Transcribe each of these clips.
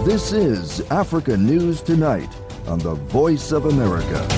This is Africa News Tonight on the Voice of America.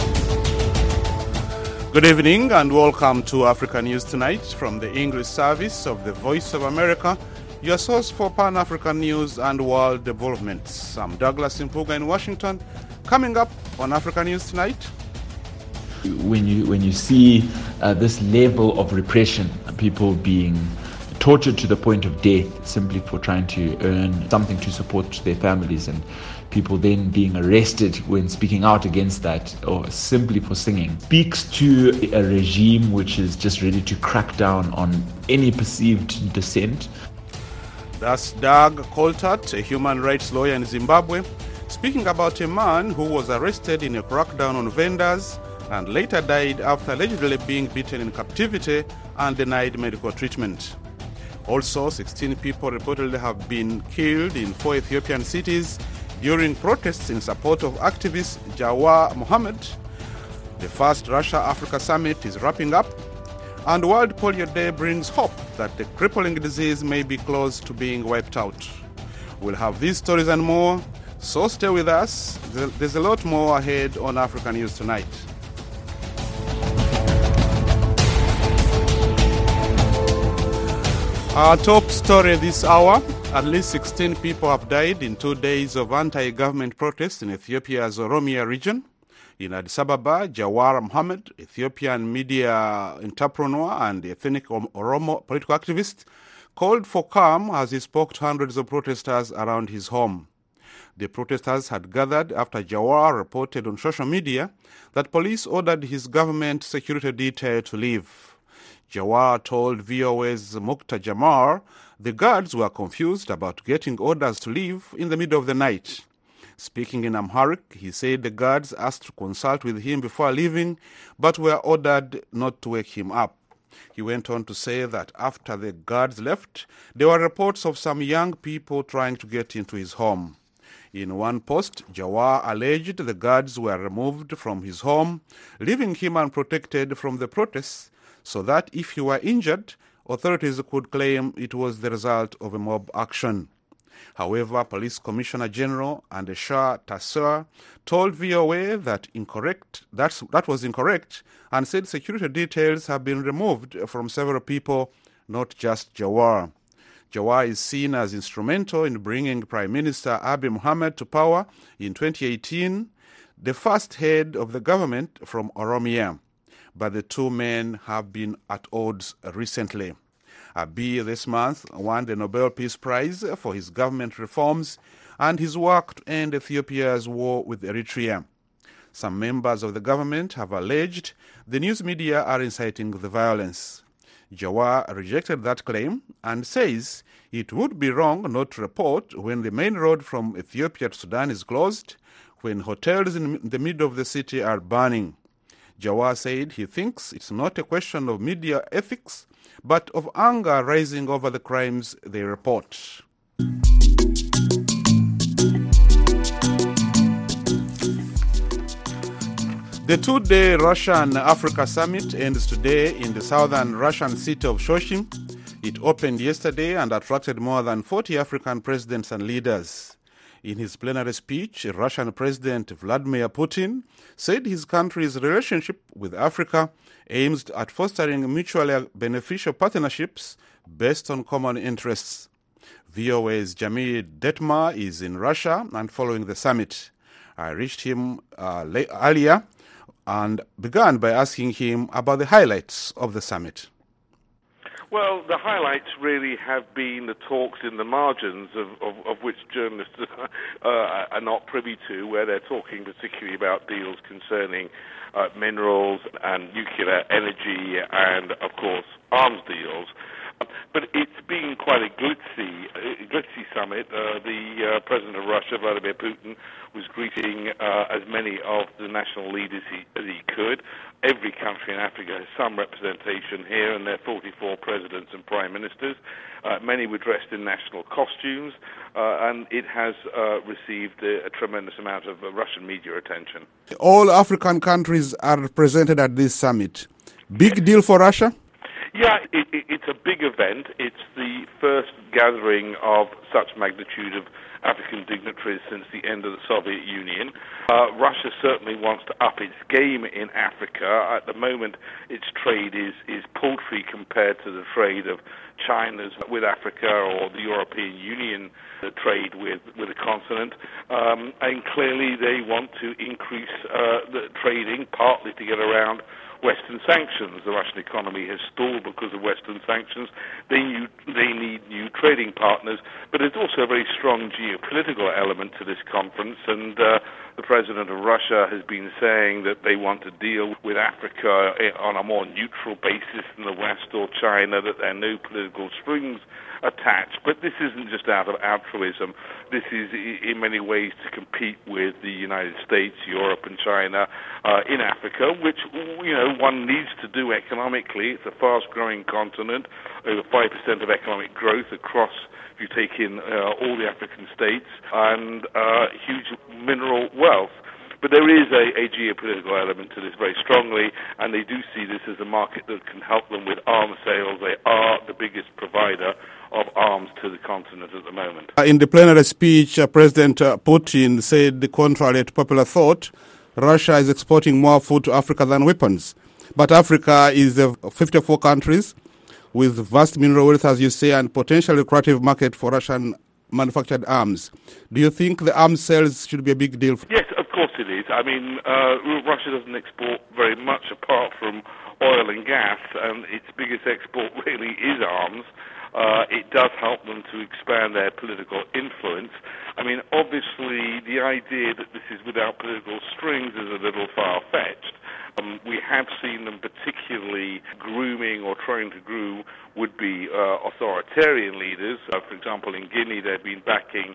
Good evening and welcome to Africa News Tonight from the English service of the Voice of America, your source for Pan-African news and world developments. I'm Douglas Impuga in Washington. Coming up on Africa News Tonight. When you see this level of repression, people being tortured to the point of death simply for trying to earn something to support their families, and people then being arrested when speaking out against that or simply for singing, speaks to a regime which is just ready to crack down on any perceived dissent. That's Doug Coltart, a human rights lawyer in Zimbabwe, speaking about a man who was arrested in a crackdown on vendors and later died after allegedly being beaten in captivity and denied medical treatment. Also, 16 people reportedly have been killed in 4 Ethiopian cities during protests in support of activist Jawar Mohammed. The first Russia-Africa summit is wrapping up, and World Polio Day brings hope that the crippling disease may be close to being wiped out. We'll have these stories and more, so stay with us. There's a lot more ahead on Africa News Tonight. Our top story this hour: at least 16 people have died in 2 days of anti-government protests in Ethiopia's Oromia region. In Addis Ababa, Jawar Mohammed, Ethiopian media entrepreneur and ethnic Oromo political activist, called for calm as he spoke to hundreds of protesters around his home. The protesters had gathered after Jawar reported on social media that police ordered his government security detail to leave. Jawar told VOA's Mukhtar Jamar the guards were confused about getting orders to leave in the middle of the night. Speaking in Amharic, he said the guards asked to consult with him before leaving, but were ordered not to wake him up. He went on to say that after the guards left, there were reports of some young people trying to get into his home. In one post, Jawar alleged the guards were removed from his home, leaving him unprotected from the protests, so that if he were injured, authorities could claim it was the result of a mob action. However, Police Commissioner General Andesha Tasseur told VOA that was incorrect, and said security details have been removed from several people, not just Jawar. Jawar is seen as instrumental in bringing Prime Minister Abiy Mohammed to power in 2018, the first head of the government from Oromia. But the two men have been at odds recently. Abiy this month won the Nobel Peace Prize for his government reforms and his work to end Ethiopia's war with Eritrea. Some members of the government have alleged the news media are inciting the violence. Jawar rejected that claim and says it would be wrong not to report when the main road from Ethiopia to Sudan is closed, when hotels in the middle of the city are burning. Jawar said he thinks it's not a question of media ethics, but of anger rising over the crimes they report. The 2-day Russia and Africa summit ends today in the southern Russian city of Sochi. It opened yesterday and attracted more than 40 African presidents and leaders. In his plenary speech, Russian President Vladimir Putin said his country's relationship with Africa aims at fostering mutually beneficial partnerships based on common interests. VOA's Jamil Detmar is in Russia and following the summit. I reached him earlier and began by asking him about the highlights of the summit. Well, the highlights really have been the talks in the margins of which journalists are not privy to, where they're talking particularly about deals concerning minerals and nuclear energy and, of course, arms deals. But it's been quite a glitzy summit. The President of Russia, Vladimir Putin, was greeting as many of the national leaders as he could. Every country in Africa has some representation here, and there are 44 presidents and prime ministers. Many were dressed in national costumes, and it has received a tremendous amount of Russian media attention. All African countries are represented at this summit. Big deal for Russia? Yeah, it's a big event. It's the first gathering of such magnitude of African dignitaries since the end of the Soviet Union. Russia certainly wants to up its game in Africa. At the moment, its trade is paltry compared to the trade of China's with Africa or the European Union trade with the continent. And clearly they want to increase the trading, partly to get around Western sanctions. The Russian economy has stalled because of Western sanctions. They need new trading partners, but there's also a very strong geopolitical element to this conference, and the president of Russia has been saying that they want to deal with Africa on a more neutral basis than the West or China, that there are no political strings attached. But this isn't just out of altruism. This is in many ways to compete with the United States, Europe and China in Africa, which, you know, one needs to do economically. It's a fast-growing continent, over 5% of economic growth across, if you take in all the African states, and huge mineral wealth. But there is a geopolitical element to this very strongly, and they do see this as a market that can help them with arms sales. They are the biggest provider of arms to the continent at the moment. In the plenary speech, President Putin said, contrary to popular thought, Russia is exporting more food to Africa than weapons. But Africa is 54 countries with vast mineral wealth, as you say, and potentially lucrative market for Russian manufactured arms. Do you think the arms sales should be a big deal? Yes, of course it is. I mean, Russia doesn't export very much apart from oil and gas, and its biggest export really is arms. It does help them to expand their political influence. I mean, obviously, the idea that this is without political strings is a little far-fetched. We have seen them particularly grooming or trying to groom would-be authoritarian leaders. For example, in Guinea, they've been backing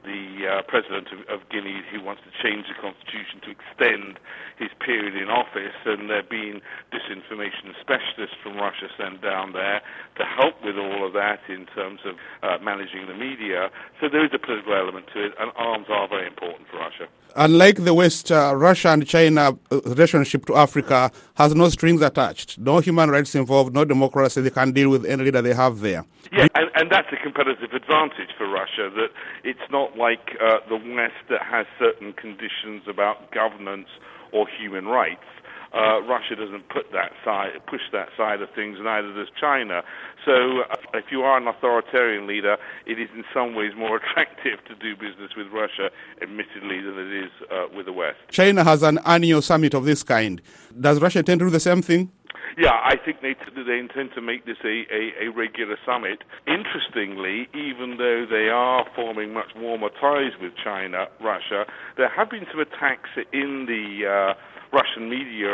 the president of Guinea, who wants to change the constitution to extend his period in office, and there have been disinformation specialists from Russia sent down there to help with all of that in terms of managing the media. So there is a political element to it, and arms are very important for Russia. Unlike the West, Russia and China relationship to Africa has no strings attached, no human rights involved, no democracy. They can deal with any leader they have there. Yeah, and that's a competitive advantage for Russia, that it's not like the West that has certain conditions about governance or human rights. Russia doesn't push that side of things, neither does China. So if you are an authoritarian leader, it is in some ways more attractive to do business with Russia, admittedly, than it is with the West. China has an annual summit of this kind. Does Russia intend to do the same thing? Yeah, I think they intend to make this a regular summit. Interestingly, even though they are forming much warmer ties with Russia, there have been some attacks in the Russian media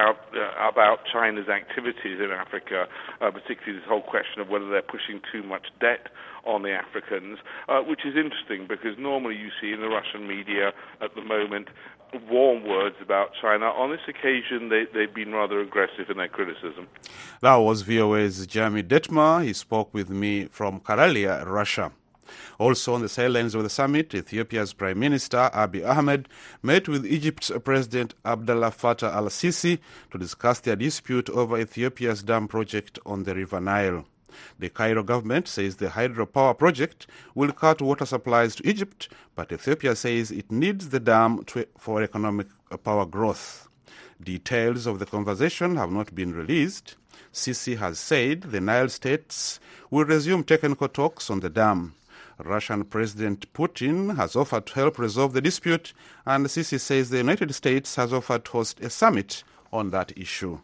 about China's activities in Africa, particularly this whole question of whether they're pushing too much debt on the Africans, which is interesting because normally you see in the Russian media at the moment warm words about China. On this occasion, they've been rather aggressive in their criticism. That was VOA's Jeremy Detmer. He spoke with me from Karelia, Russia. Also on the sidelines of the summit, Ethiopia's Prime Minister Abiy Ahmed met with Egypt's President Abdel Fattah al-Sisi to discuss their dispute over Ethiopia's dam project on the River Nile. The Cairo government says the hydropower project will cut water supplies to Egypt, but Ethiopia says it needs the dam for economic power growth. Details of the conversation have not been released. Sisi has said the Nile states will resume technical talks on the dam. Russian President Putin has offered to help resolve the dispute, and Sisi says the United States has offered to host a summit on that issue.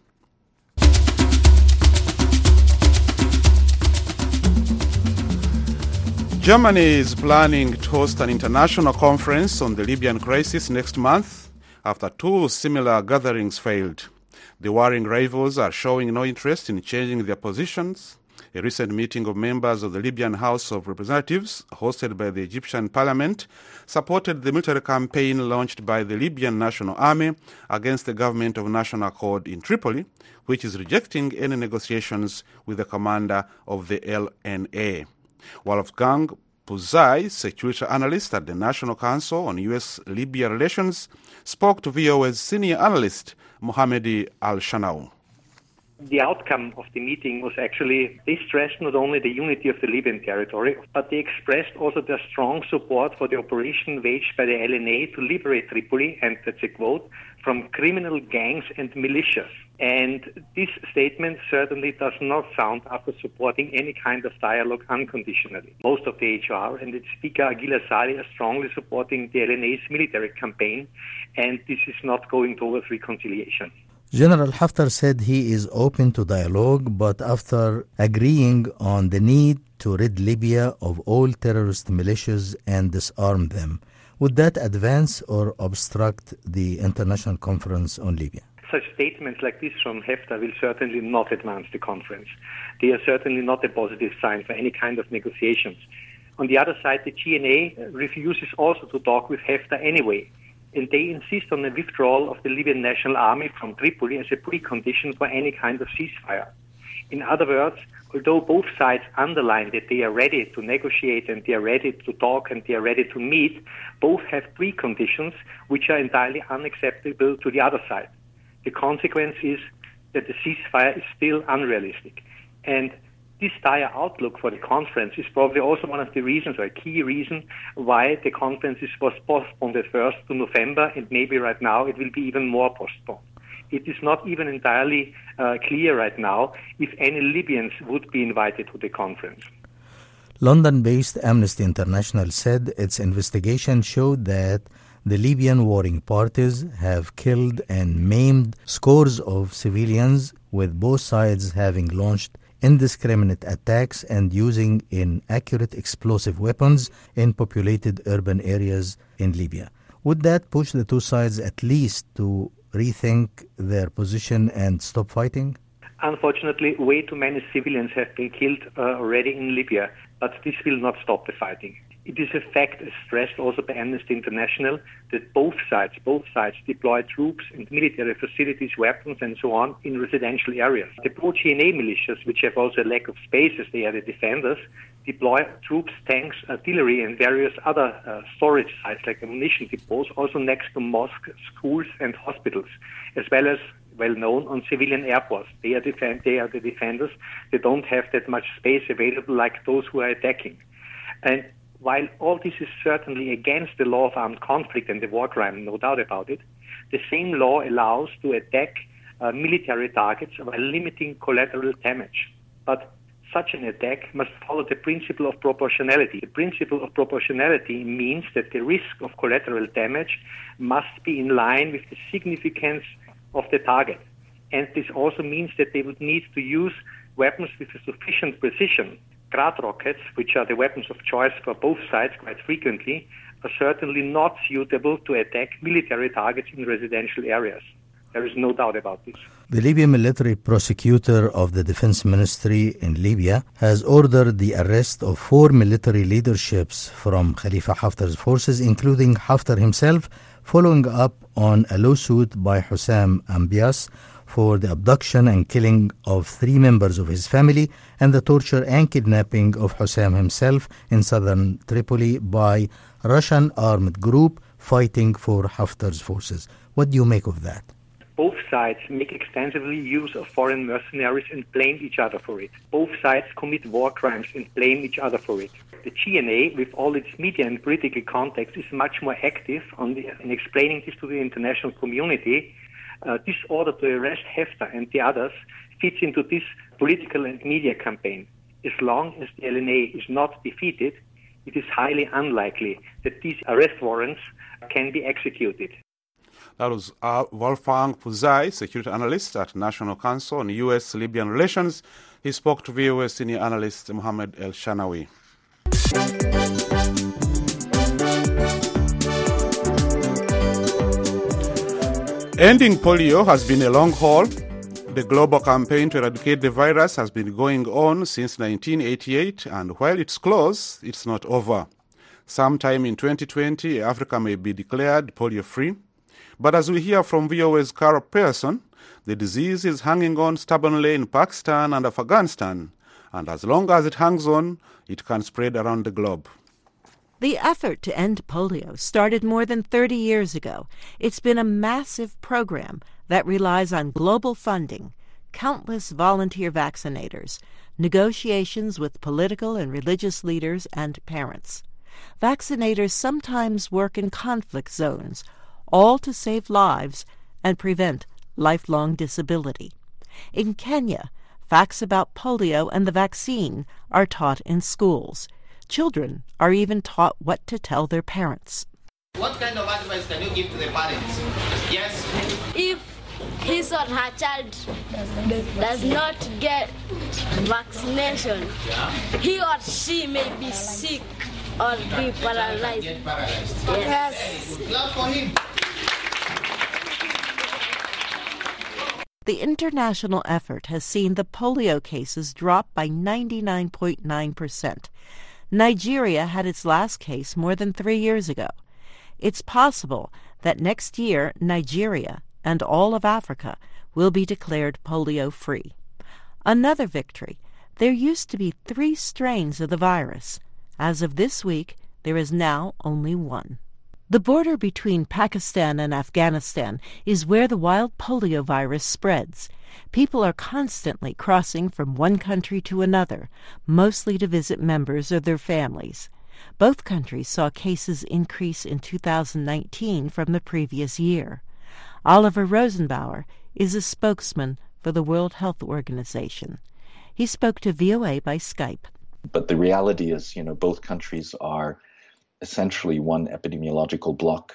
Germany is planning to host an international conference on the Libyan crisis next month after two similar gatherings failed. The warring rivals are showing no interest in changing their positions. A recent meeting of members of the Libyan House of Representatives, hosted by the Egyptian parliament, supported the military campaign launched by the Libyan National Army against the government of national accord in Tripoli, which is rejecting any negotiations with the commander of the LNA. Wolfgang Pusztai, security analyst at the National Council on U.S.-Libya Relations, spoke to VOA's senior analyst, Mohammed Al-Shanau. The outcome of the meeting was actually, they stressed not only the unity of the Libyan territory, but they expressed also their strong support for the operation waged by the LNA to liberate Tripoli, and that's a quote, from criminal gangs and militias. And this statement certainly does not sound after supporting any kind of dialogue unconditionally. Most of the HR and its speaker, Aguila Saleh, are strongly supporting the LNA's military campaign, and this is not going towards reconciliation. General Haftar said he is open to dialogue, but after agreeing on the need to rid Libya of all terrorist militias and disarm them. Would that advance or obstruct the international conference on Libya? Such statements like this from Haftar will certainly not advance the conference. They are certainly not a positive sign for any kind of negotiations. On the other side, the GNA refuses also to talk with Haftar anyway, and they insist on the withdrawal of the Libyan National Army from Tripoli as a precondition for any kind of ceasefire. In other words, although both sides underline that they are ready to negotiate and they are ready to talk and they are ready to meet, both have preconditions which are entirely unacceptable to the other side. The consequence is that the ceasefire is still unrealistic. And this dire outlook for the conference is probably also one of the reasons, or a key reason, why the conference was postponed at first to November, and maybe right now it will be even more postponed. It is not even entirely clear right now if any Libyans would be invited to the conference. London-based Amnesty International said its investigation showed that the Libyan warring parties have killed and maimed scores of civilians, with both sides having launched indiscriminate attacks and using inaccurate explosive weapons in populated urban areas in Libya. Would that push the two sides at least to rethink their position and stop fighting? Unfortunately, way too many civilians have been killed already in Libya, but this will not stop the fighting. It is a fact, as stressed also by Amnesty International, that both sides deploy troops and military facilities, weapons and so on in residential areas. The pro-GNA militias, which have also a lack of space as they are the defenders, deploy troops, tanks, artillery and various other storage sites like ammunition depots, also next to mosques, schools and hospitals, as well as well known on civilian airports. They are the defenders. They don't have that much space available like those who are attacking. And while all this is certainly against the law of armed conflict and the war crime, no doubt about it, the same law allows to attack military targets while limiting collateral damage. But such an attack must follow the principle of proportionality. The principle of proportionality means that the risk of collateral damage must be in line with the significance of the target. And this also means that they would need to use weapons with a sufficient precision. Grad rockets, which are the weapons of choice for both sides quite frequently, are certainly not suitable to attack military targets in residential areas. There is no doubt about this. The Libyan military prosecutor of the Defense Ministry in Libya has ordered the arrest of 4 military leaderships from Khalifa Haftar's forces, including Haftar himself, following up on a lawsuit by Hussam Ambias for the abduction and killing of 3 members of his family and the torture and kidnapping of Hussam himself in southern Tripoli by Russian armed group fighting for Haftar's forces. What do you make of that? Both sides make extensively use of foreign mercenaries and blame each other for it. Both sides commit war crimes and blame each other for it. The GNA, with all its media and political context, is much more active in explaining this to the international community. This order to arrest Haftar and the others fits into this political and media campaign. As long as the LNA is not defeated, it is highly unlikely that these arrest warrants can be executed. That was Wolfgang Puzai, security analyst at National Council on U.S.-Libyan Relations. He spoke to VOA senior analyst Mohammed El-Shanawi. Ending polio has been a long haul. The global campaign to eradicate the virus has been going on since 1988, and while it's close, it's not over. Sometime in 2020, Africa may be declared polio-free. But as we hear from VOA's Carol Pearson, the disease is hanging on stubbornly in Pakistan and Afghanistan, and as long as it hangs on, it can spread around the globe. The effort to end polio started more than 30 years ago. It's been a massive program that relies on global funding, countless volunteer vaccinators, negotiations with political and religious leaders, and parents. Vaccinators sometimes work in conflict zones, all to save lives and prevent lifelong disability. In Kenya, facts about polio and the vaccine are taught in schools. Children are even taught what to tell their parents. What kind of advice can you give to the parents? Yes? If his or her child does not get vaccination, he or she may be sick or be paralyzed. Yes. Clap for him. The international effort has seen the polio cases drop by 99.9%. Nigeria had its last case more than 3 years ago. It's possible that next year Nigeria and all of Africa will be declared polio-free. Another victory. There used to be 3 strains of the virus. As of this week, there is now only 1. The border between Pakistan and Afghanistan is where the wild polio virus spreads. People are constantly crossing from one country to another, mostly to visit members of their families. Both countries saw cases increase in 2019 from the previous year. Oliver Rosenbauer is a spokesman for the World Health Organization. He spoke to VOA by Skype. But the reality is, both countries are essentially one epidemiological block.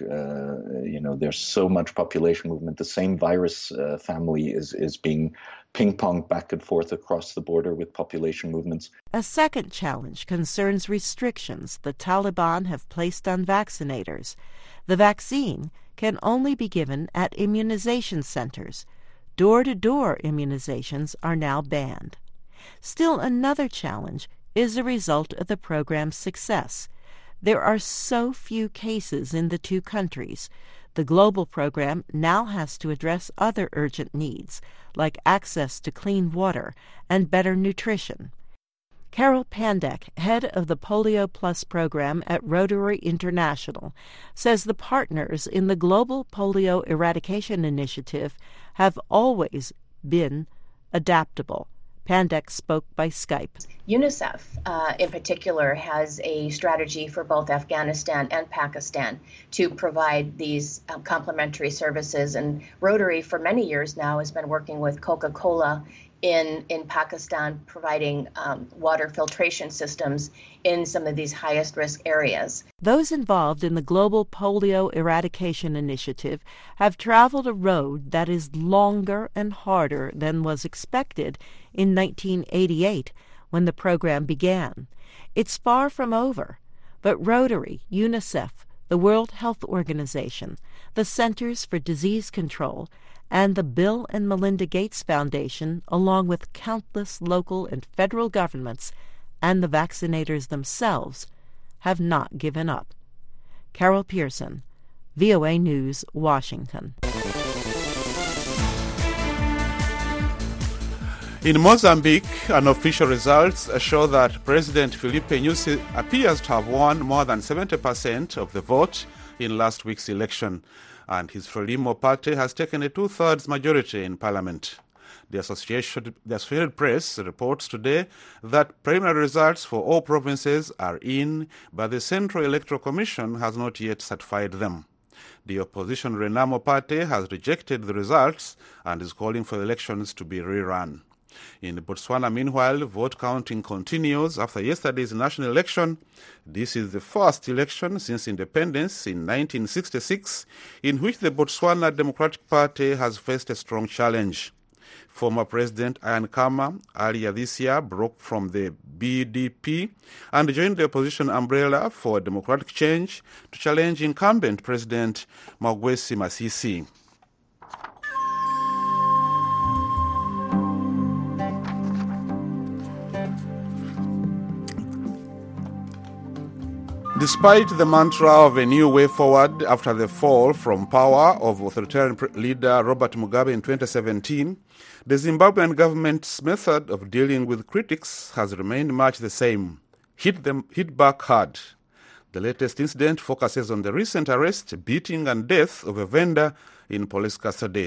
There's so much population movement. The same virus family is being ping-ponged back and forth across the border with population movements. A second challenge concerns restrictions the Taliban have placed on vaccinators. The vaccine can only be given at immunization centers. Door-to-door immunizations are now banned. Still another challenge is a result of the program's success. There are so few cases in the 2 countries. The global program now has to address other urgent needs, like access to clean water and better nutrition. Carol Pandek, head of the Polio Plus program at Rotary International, says the partners in the Global Polio Eradication Initiative have always been adaptable. Pandek spoke by Skype. UNICEF, in particular, has a strategy for both Afghanistan and Pakistan to provide these complementary services. And Rotary, for many years now, has been working with Coca-Cola in Pakistan, providing water filtration systems in some of these highest risk areas. Those involved in the Global Polio Eradication Initiative have traveled a road that is longer and harder than was expected in 1988 when the program began. It's far from over, but Rotary, UNICEF, the World Health Organization, the Centers for Disease Control, and the Bill and Melinda Gates Foundation, along with countless local and federal governments and the vaccinators themselves, have not given up. Carol Pearson, VOA News, Washington. In Mozambique, unofficial results show that President Filipe Nyusi appears to have won more than 70% of the vote in last week's election, and his Frelimo party has taken a 2/3 majority in parliament. The Associated Press reports today that preliminary results for all provinces are in, but the Central Electoral Commission has not yet certified them. The opposition Renamo party has rejected the results and is calling for the elections to be rerun. In Botswana, meanwhile, vote counting continues after yesterday's national election. This is the first election since independence in 1966 in which the Botswana Democratic Party has faced a strong challenge. Former President Ian Khama earlier this year broke from the BDP and joined the opposition umbrella for democratic change to challenge incumbent President Magwesi Masisi. Despite the mantra of a new way forward after the fall from power of authoritarian leader Robert Mugabe in 2017, the Zimbabwean government's method of dealing with critics has remained much the same: hit back hard. The latest incident focuses on the recent arrest, beating and death of a vendor in police custody.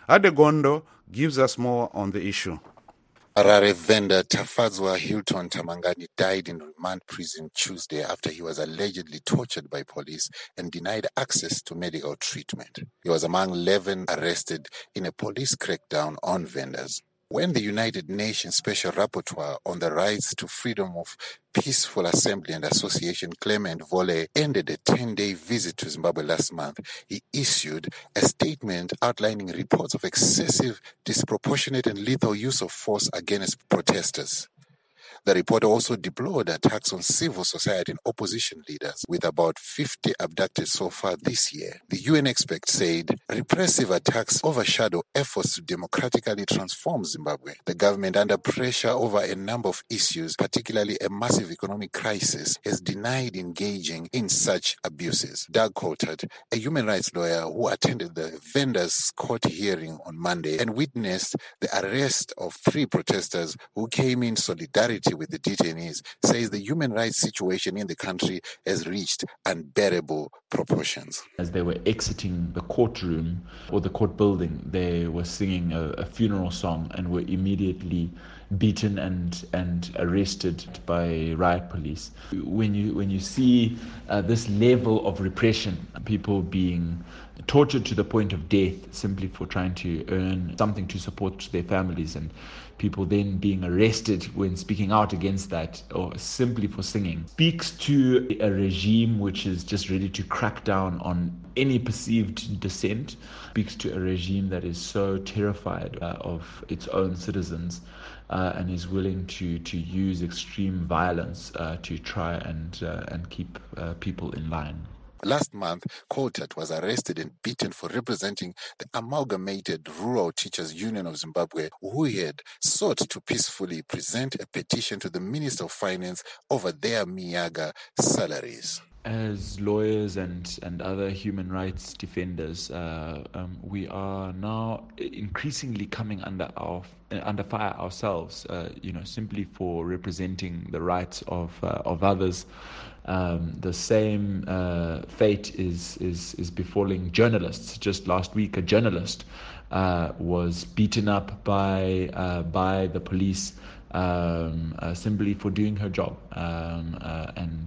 Adegondo gives us more on the issue. Harare vendor Tafadzwa Hilton Tamangani died in remand prison Tuesday after he was allegedly tortured by police and denied access to medical treatment. He was among 11 arrested in a police crackdown on vendors. When the United Nations Special Rapporteur on the Rights to Freedom of Peaceful Assembly and Association, Clement Vole, ended a 10-day visit to Zimbabwe last month, he issued a statement outlining reports of excessive, disproportionate and lethal use of force against protesters. The report also deplored attacks on civil society and opposition leaders, with about 50 abducted so far this year. The UN expert said repressive attacks overshadow efforts to democratically transform Zimbabwe. The government, under pressure over a number of issues, particularly a massive economic crisis, has denied engaging in such abuses. Doug Coulthard, a human rights lawyer who attended the vendors' court hearing on Monday and witnessed the arrest of 3 protesters who came in solidarity with the detainees, says the human rights situation in the country has reached unbearable proportions. As they were exiting the courtroom or the court building, they were singing a funeral song and were immediately beaten and arrested by riot police. When you see this level of repression, people being tortured to the point of death simply for trying to earn something to support their families, and people then being arrested when speaking out against that or simply for singing, speaks to a regime which is just ready to crack down on any perceived dissent, speaks to a regime that is so terrified of its own citizens and is willing to use extreme violence to try and keep people in line. Last month, Coulthard was arrested and beaten for representing the Amalgamated Rural Teachers Union of Zimbabwe, who had sought to peacefully present a petition to the Minister of Finance over their meager salaries. As lawyers and other human rights defenders, we are now increasingly coming under fire ourselves, simply for representing the rights of others. The same fate is befalling journalists. Just last week, a journalist was beaten up by the police simply for doing her job and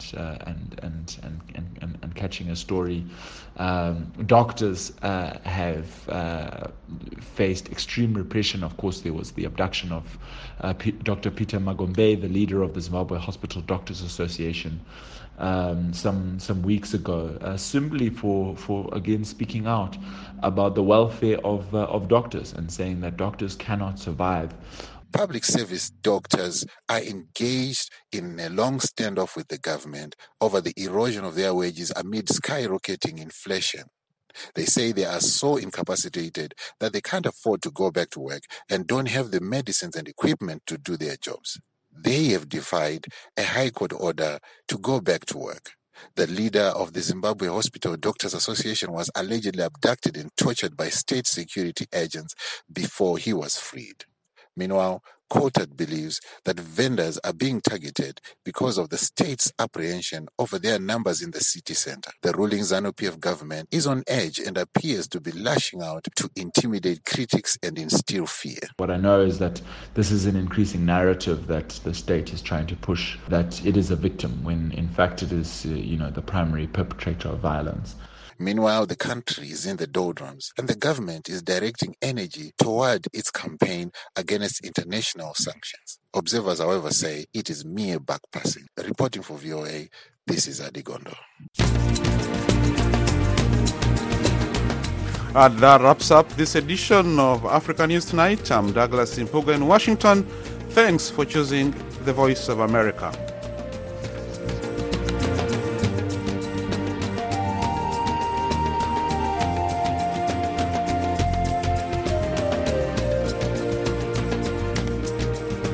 catching a story. Doctors have faced extreme repression. Of course, there was the abduction of Dr. Peter Magombe, the leader of the Zimbabwe Hospital Doctors Association, some weeks ago, simply for again speaking out about the welfare of doctors and saying that doctors cannot survive. Public service doctors are engaged in a long standoff with the government over the erosion of their wages amid skyrocketing inflation. They say they are so incapacitated that they can't afford to go back to work and don't have the medicines and equipment to do their jobs. They have defied a High Court order to go back to work. The leader of the Zimbabwe Hospital Doctors Association was allegedly abducted and tortured by state security agents before he was freed. Meanwhile, Coulthard believes that vendors are being targeted because of the state's apprehension over their numbers in the city center. The ruling ZANU-PF government is on edge and appears to be lashing out to intimidate critics and instill fear. What I know is that this is an increasing narrative that the state is trying to push, that it is a victim when in fact it is the primary perpetrator of violence. Meanwhile, the country is in the doldrums, and the government is directing energy toward its campaign against international sanctions. Observers, however, say it is mere backpassing. Reporting for VOA, this is Adegondo. That wraps up this edition of Africa News Tonight. I'm Douglas Impuga in Washington. Thanks for choosing the Voice of America.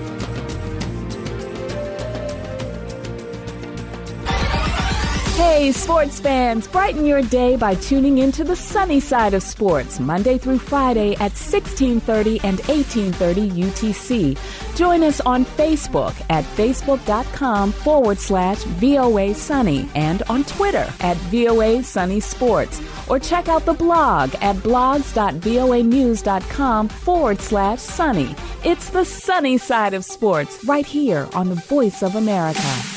Hey, Hey, sports fans, brighten your day by tuning into the sunny side of sports, Monday through Friday at 1630 and 1830 UTC. Join us on Facebook at facebook.com/VOA Sunny and on Twitter at VOA Sunny Sports. Or check out the blog at blogs.voanews.com/sunny. It's the sunny side of sports right here on the Voice of America.